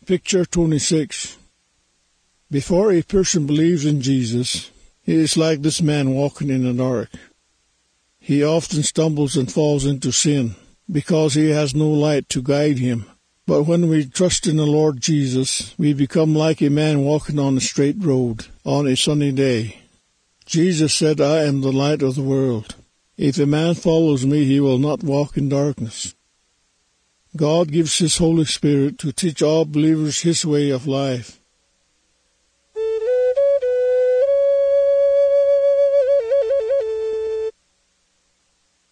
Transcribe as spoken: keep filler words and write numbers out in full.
Picture twenty-six. Before a person believes in Jesus, he is like this man walking in the dark. He often stumbles and falls into sin because he has no light to guide him. But when we trust in the Lord Jesus, we become like a man walking on a straight road on a sunny day. Jesus said, "I am the light of the world. If a man follows me, he will not walk in darkness." God gives His Holy Spirit to teach all believers His way of life.